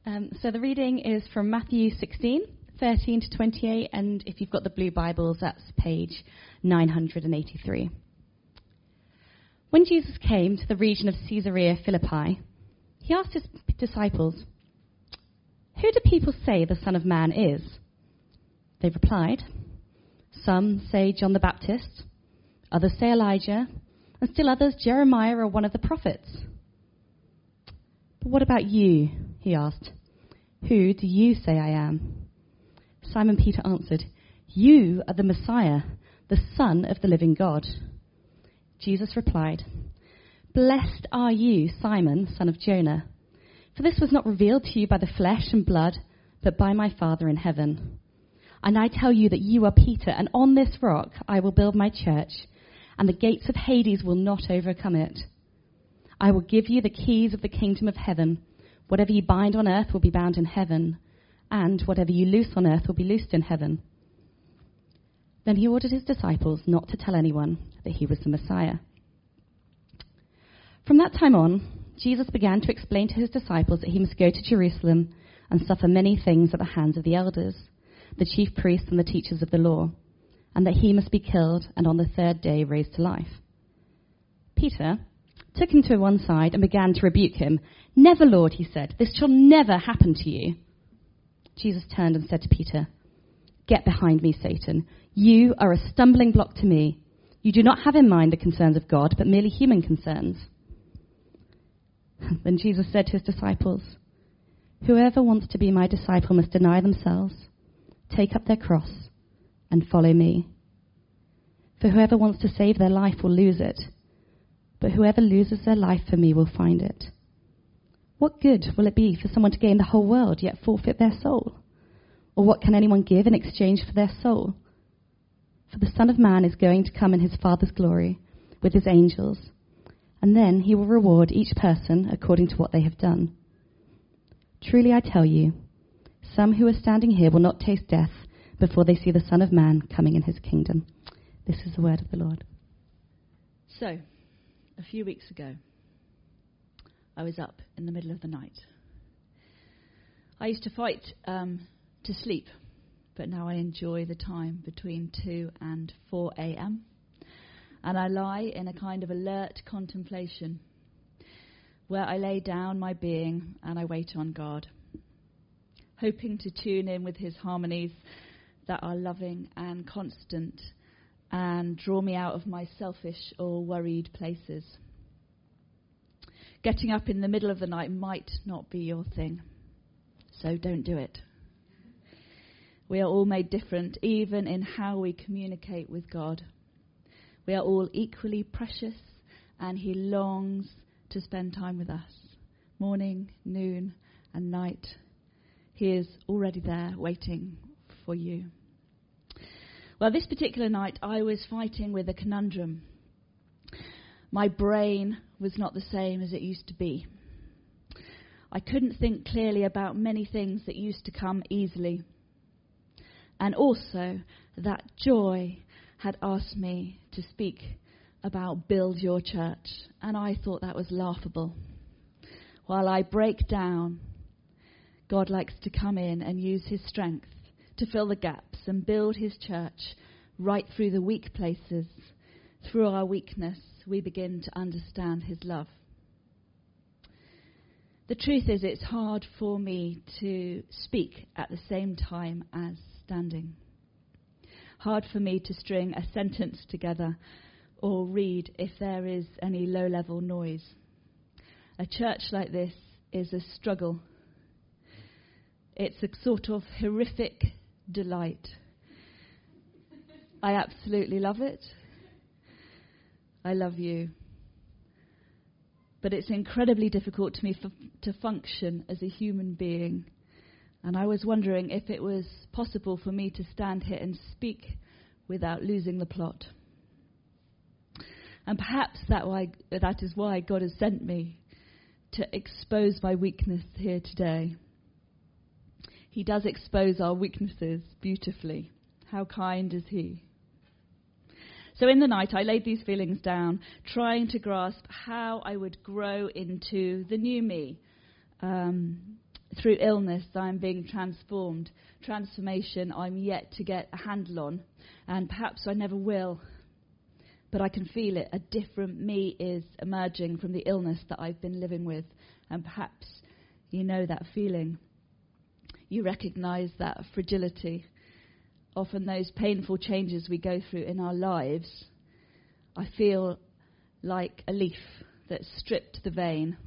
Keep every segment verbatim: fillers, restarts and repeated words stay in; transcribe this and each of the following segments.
Um, so the reading is from Matthew sixteen, thirteen to twenty-eight, and if you've got the blue Bibles, that's page nine hundred eighty-three. When Jesus came to the region of Caesarea Philippi, he asked his disciples, "Who do people say the Son of Man is?" They replied, "Some say John the Baptist, others say Elijah, and still others Jeremiah or one of the prophets." "But what about you?" he asked. "Who do you say I am?" Simon Peter answered, "You are the Messiah, the Son of the living God." Jesus replied, "Blessed are you, Simon, son of Jonah, for this was not revealed to you by the flesh and blood, but by my Father in heaven. And I tell you that you are Peter, and on this rock I will build my church, and the gates of Hades will not overcome it. I will give you the keys of the kingdom of heaven. Whatever you bind on earth will be bound in heaven, and whatever you loose on earth will be loosed in heaven." Then he ordered his disciples not to tell anyone that he was the Messiah. From that time on, Jesus began to explain to his disciples that he must go to Jerusalem and suffer many things at the hands of the elders, the chief priests and the teachers of the law, and that he must be killed and on the third day raised to life. Peter took him to one side and began to rebuke him. "Never, Lord," he said, "this shall never happen to you." Jesus turned and said to Peter, "Get behind me, Satan. You are a stumbling block to me. You do not have in mind the concerns of God, but merely human concerns." Then Jesus said to his disciples, "Whoever wants to be my disciple must deny themselves, take up their cross, and follow me. For whoever wants to save their life will lose it, but whoever loses their life for me will find it. What good will it be for someone to gain the whole world yet forfeit their soul? Or what can anyone give in exchange for their soul? For the Son of Man is going to come in his Father's glory with his angels, and then he will reward each person according to what they have done. Truly I tell you, some who are standing here will not taste death before they see the Son of Man coming in his kingdom." This is the word of the Lord. So, a few weeks ago, I was up in the middle of the night. I used to fight um, to sleep, but now I enjoy the time between two and four a.m. And I lie in a kind of alert contemplation where I lay down my being and I wait on God, hoping to tune in with his harmonies that are loving and constant and draw me out of my selfish or worried places. Getting up in the middle of the night might not be your thing, so don't do it. We are all made different, even in how we communicate with God. We are all equally precious, and he longs to spend time with us, morning, noon, and night. He is already there, waiting for you. Well, this particular night, I was fighting with a conundrum. My brain was not the same as it used to be. I couldn't think clearly about many things that used to come easily. And also, that joy had asked me to speak about build your church, and I thought that was laughable. While I break down, God likes to come in and use his strength to fill the gaps and build his church right through the weak places. Through our weakness, we begin to understand his love. The truth is, it's hard for me to speak at the same time as standing. Hard for me to string a sentence together or read if there is any low-level noise. A church like this is a struggle. It's a sort of horrific delight. I absolutely love it. I love you. But it's incredibly difficult to me f- to function as a human being. And I was wondering if it was possible for me to stand here and speak without losing the plot. And perhaps that why that is why God has sent me to expose my weakness here today. He does expose our weaknesses beautifully. How kind is he? So in the night, I laid these feelings down, trying to grasp how I would grow into the new me, um, through illness, I'm being transformed. Transformation I'm yet to get a handle on, and perhaps I never will. But I can feel it. A different me is emerging from the illness that I've been living with. And perhaps you know that feeling. You recognise that fragility. Often those painful changes we go through in our lives, I feel like a leaf that's stripped to the vein.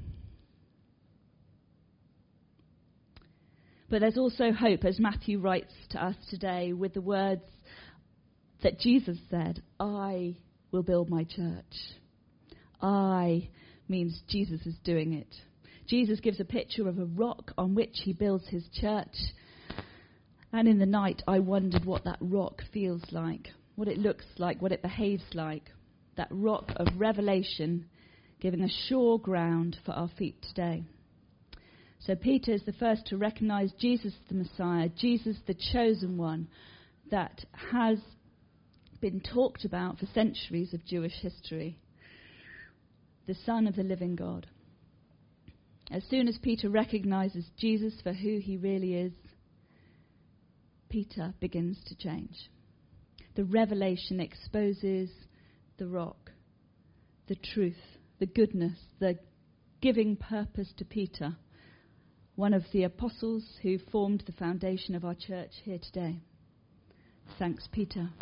But there's also hope, as Matthew writes to us today, with the words that Jesus said, I will build my church. I means Jesus is doing it. Jesus gives a picture of a rock on which he builds his church. And in the night, I wondered what that rock feels like, what it looks like, what it behaves like. That rock of revelation giving a sure ground for our feet today. So Peter is the first to recognize Jesus the Messiah, Jesus the chosen one that has been talked about for centuries of Jewish history, the Son of the living God. As soon as Peter recognizes Jesus for who he really is, Peter begins to change. The revelation exposes the rock, the truth, the goodness, the giving purpose to Peter, one of the apostles who formed the foundation of our church here today. Thanks, Peter.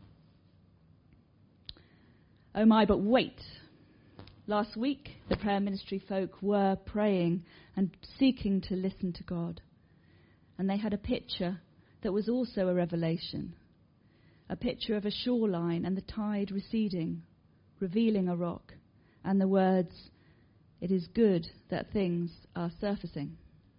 Oh my, but wait. Last week, the prayer ministry folk were praying and seeking to listen to God. And they had a picture that was also a revelation. A picture of a shoreline and the tide receding, revealing a rock, and the words, it is good that things are surfacing.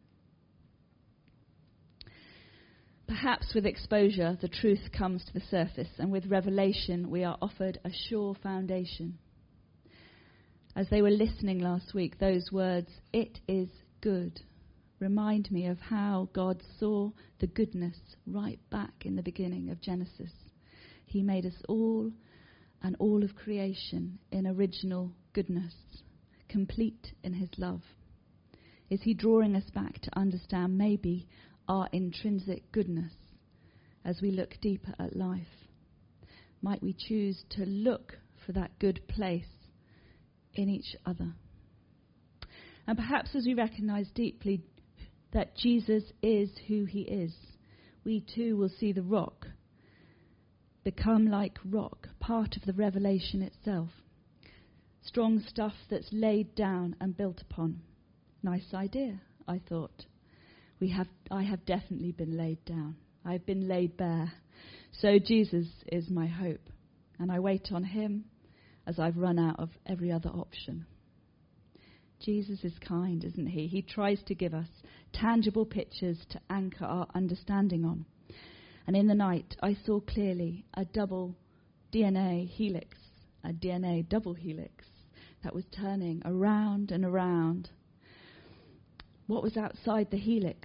Perhaps with exposure, the truth comes to the surface, and with revelation, we are offered a sure foundation. As they were listening last week, those words, it is good, remind me of how God saw the goodness right back in the beginning of Genesis. He made us all and all of creation in original goodness, complete in his love. Is he drawing us back to understand maybe our intrinsic goodness as we look deeper at life? Might we choose to look for that good place in each other? And perhaps as we recognize deeply that Jesus is who he is, we too will see the rock become like rock, part of the revelation itself. Strong stuff that's laid down and built upon. Nice idea, I thought. We have, I have definitely been laid down. I've been laid bare. So Jesus is my hope. And I wait on him as I've run out of every other option. Jesus is kind, isn't he? He tries to give us tangible pictures to anchor our understanding on. And in the night, I saw clearly a double D N A helix, a D N A double helix that was turning around and around. What was outside the helix?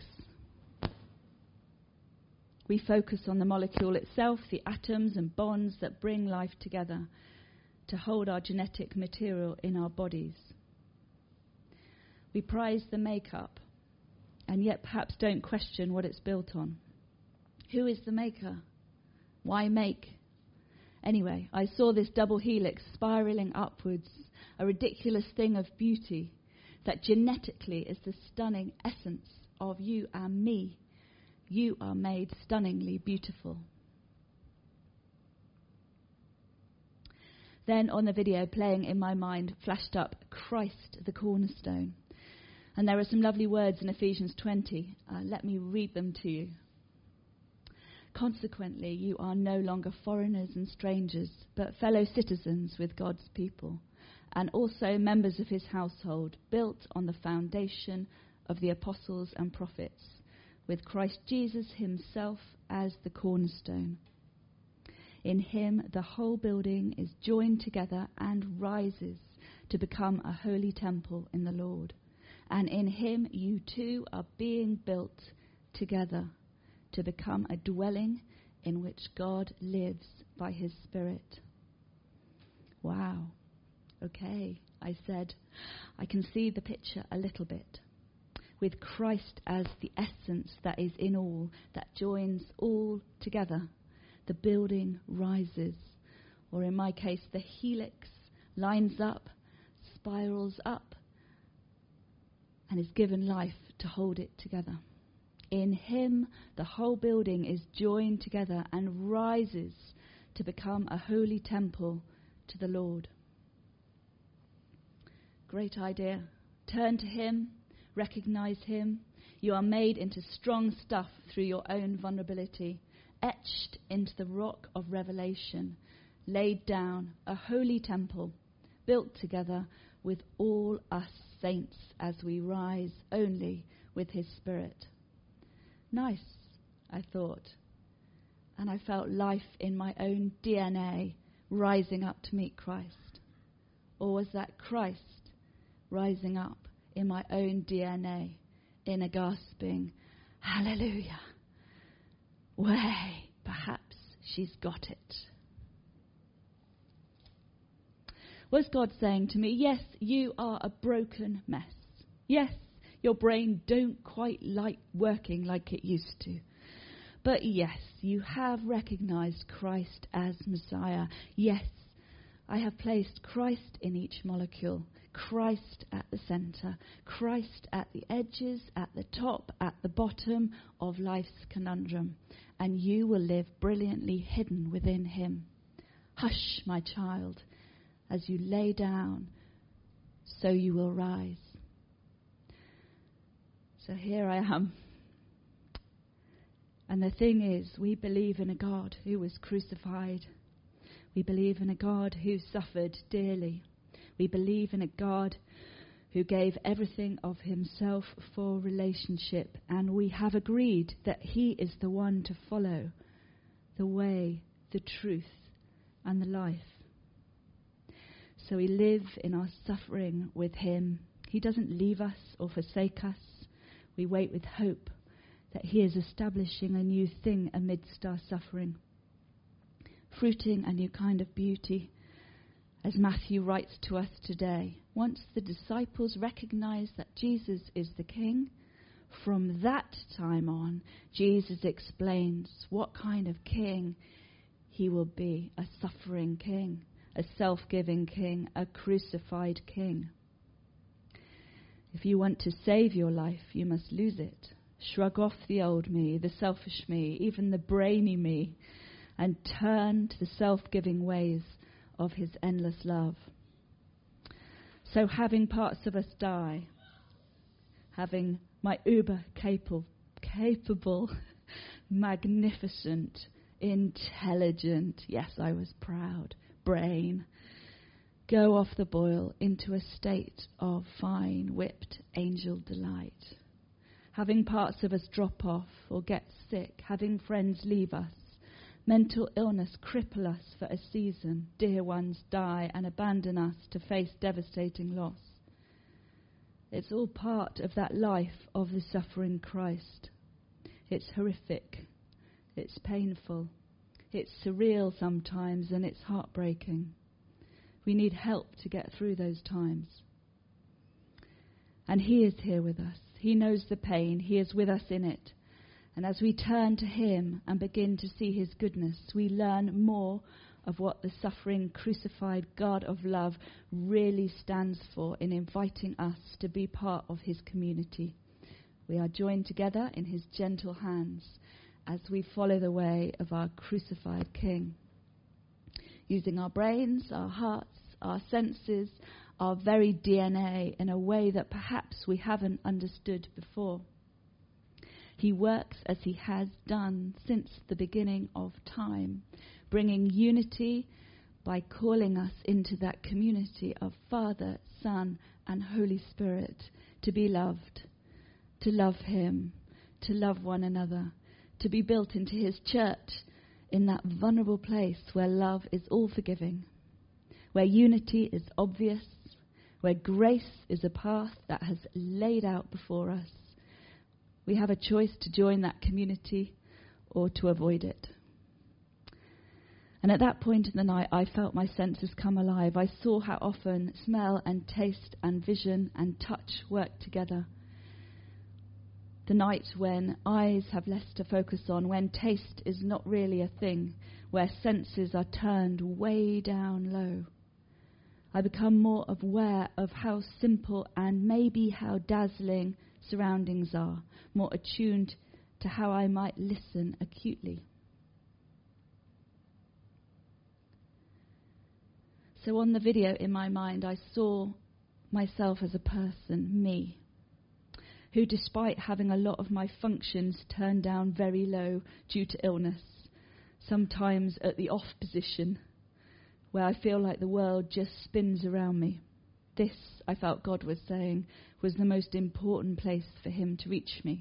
We focus on the molecule itself, the atoms and bonds that bring life together to hold our genetic material in our bodies. We prize the makeup and yet perhaps don't question what it's built on. Who is the maker? Why make? Anyway, I saw this double helix spiraling upwards, a ridiculous thing of beauty that genetically is the stunning essence of you and me. You are made stunningly beautiful. Then on the video playing in my mind flashed up Christ the cornerstone. And there are some lovely words in Ephesians twenty. Uh, let me read them to you. Consequently, you are no longer foreigners and strangers, but fellow citizens with God's people, and also members of his household, built on the foundation of the apostles and prophets, with Christ Jesus himself as the cornerstone. In him, the whole building is joined together and rises to become a holy temple in the Lord. And in him, you too are being built together to become a dwelling in which God lives by his Spirit. Wow. Okay, I said, I can see the picture a little bit. with Christ as the essence that is in all, that joins all together. The building rises, or in my case, the helix lines up, spirals up, and is given life to hold it together. In him, the whole building is joined together and rises to become a holy temple to the Lord. Great idea. Turn to him, recognize him. You are made into strong stuff through your own vulnerability, etched into the rock of revelation, laid down, a holy temple, built together with all us saints as we rise only with his Spirit. Nice, I thought, and I felt life in my own D N A rising up to meet Christ. Or was that Christ rising up in my own D N A in a gasping, hallelujah, way, perhaps she's got it. Was God saying to me, yes, you are a broken mess. Yes, your brain don't quite like working like it used to. But yes, you have recognized Christ as Messiah. Yes, I have placed Christ in each molecule, Christ at the center, Christ at the edges, at the top, at the bottom of life's conundrum. And you will live brilliantly hidden within him. Hush, my child, as you lay down, so you will rise. So here I am. And the thing is, we believe in a God who was crucified. We believe in a God who suffered dearly. We believe in a God who gave everything of himself for relationship. And we have agreed that he is the one to follow, the way, the truth, and the life. So we live in our suffering with him. He doesn't leave us or forsake us. We wait with hope that he is establishing a new thing amidst our suffering, fruiting a new kind of beauty, as Matthew writes to us today. Once the disciples recognized that Jesus is the King, from that time on, Jesus explains what kind of king he will be: a suffering king, a self-giving king, a crucified king. If you want to save your life, you must lose it. Shrug off the old me, the selfish me, even the brainy me, and turn to the self-giving ways of his endless love. So having parts of us die, having my uber capable, capable, magnificent, intelligent, yes, I was proud, brain, go off the boil into a state of fine, whipped angel delight. Having parts of us drop off or get sick, having friends leave us, mental illness cripple us for a season, dear ones die and abandon us to face devastating loss. It's all part of that life of the suffering Christ. It's horrific, it's painful, it's surreal sometimes, and it's heartbreaking. We need help to get through those times. And he is here with us. He knows the pain. He is with us in it. And as we turn to him and begin to see his goodness, we learn more of what the suffering, crucified God of love really stands for in inviting us to be part of his community. We are joined together in his gentle hands as we follow the way of our crucified King, using our brains, our hearts, our senses, our very D N A in a way that perhaps we haven't understood before. He works as he has done since the beginning of time, bringing unity by calling us into that community of Father, Son, and Holy Spirit, to be loved, to love him, to love one another, to be built into his church in that vulnerable place where love is all forgiving, where unity is obvious, where grace is a path that has laid out before us. We have a choice to join that community or to avoid it. And at that point in the night, I felt my senses come alive. I saw how often smell and taste and vision and touch work together. The night when eyes have less to focus on, when taste is not really a thing, where senses are turned way down low. I become more aware of how simple and maybe how dazzling surroundings are, more attuned to how I might listen acutely. So on the video in my mind, I saw myself as a person, me, who despite having a lot of my functions turned down very low due to illness, sometimes at the off position, where I feel like the world just spins around me. This, I felt God was saying, was the most important place for him to reach me.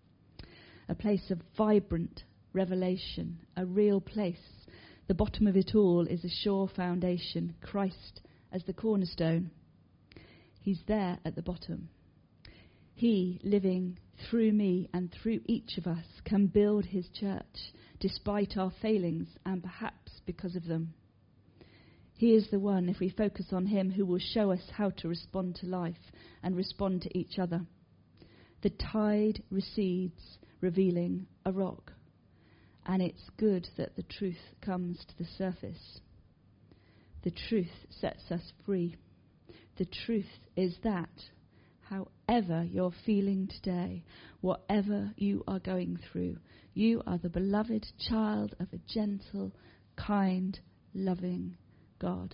A place of vibrant revelation, a real place. The bottom of it all is a sure foundation, Christ as the cornerstone. He's there at the bottom. He, living through me and through each of us, can build his church despite our failings and perhaps because of them. He is the one, if we focus on him, who will show us how to respond to life and respond to each other. The tide recedes, revealing a rock, and it's good that the truth comes to the surface. The truth sets us free. The truth is that however you're feeling today, whatever you are going through, you are the beloved child of a gentle, kind, loving God.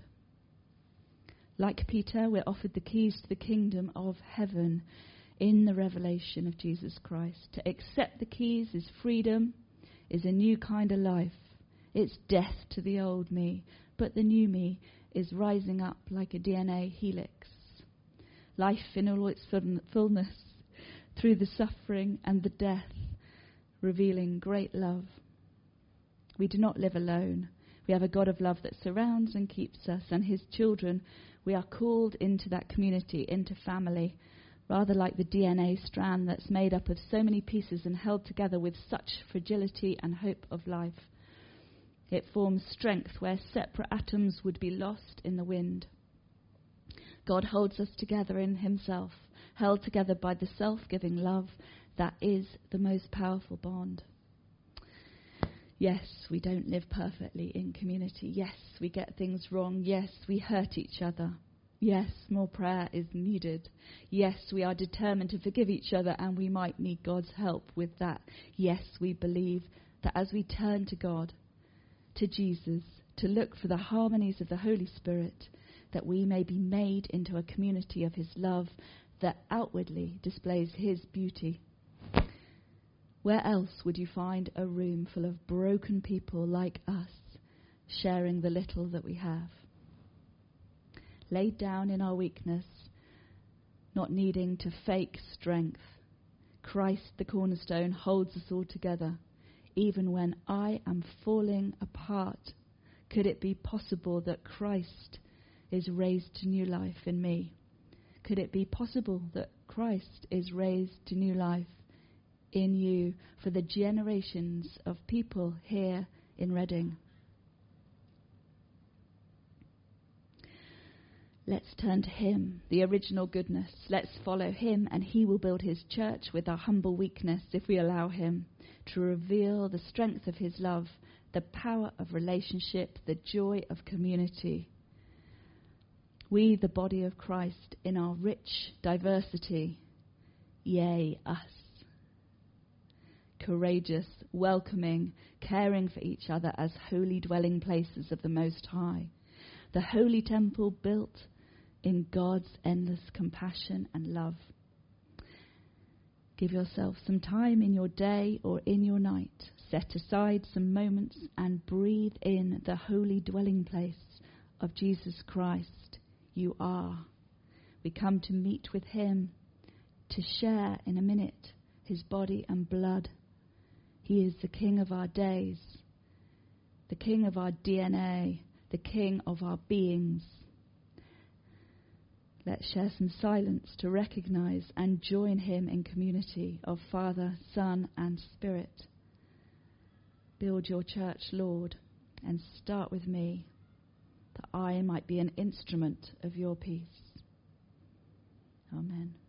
Like Peter, we're offered the keys to the kingdom of heaven in the revelation of Jesus Christ. To accept the keys is freedom, is a new kind of life. It's death to the old me, but the new me is rising up like a D N A helix. Life in all its fullness, through the suffering and the death, revealing great love. We do not live alone. We have a God of love that surrounds and keeps us, and his children, we are called into that community, into family, rather like the D N A strand that's made up of so many pieces and held together with such fragility and hope of life. It forms strength where separate atoms would be lost in the wind. God holds us together in himself, held together by the self-giving love that is the most powerful bond. Yes, we don't live perfectly in community. Yes, we get things wrong. Yes, we hurt each other. Yes, more prayer is needed. Yes, we are determined to forgive each other, and we might need God's help with that. Yes, we believe that as we turn to God, to Jesus, to look for the harmonies of the Holy Spirit, that we may be made into a community of his love that outwardly displays his beauty. Where else would you find a room full of broken people like us, sharing the little that we have? Laid down in our weakness, not needing to fake strength, Christ, the cornerstone, holds us all together. Even when I am falling apart, could it be possible that Christ is raised to new life in me? Could it be possible that Christ is raised to new life in you for the generations of people here in Reading? Let's turn to him, the original goodness. Let's follow him, and he will build his church with our humble weakness if we allow him to reveal the strength of his love, the power of relationship, the joy of community. We, the body of Christ, in our rich diversity, yea, us. Courageous, welcoming, caring for each other as holy dwelling places of the Most High. The holy temple built in God's endless compassion and love. Give yourself some time in your day or in your night. Set aside some moments and breathe in the holy dwelling place of Jesus Christ. You are. We come to meet with him, to share in a minute his body and blood. He is the King of our days, the King of our D N A, the King of our beings. Let's share some silence to recognize and join him in community of Father, Son, and Spirit. Build your church, Lord, and start with me, that I might be an instrument of your peace. Amen.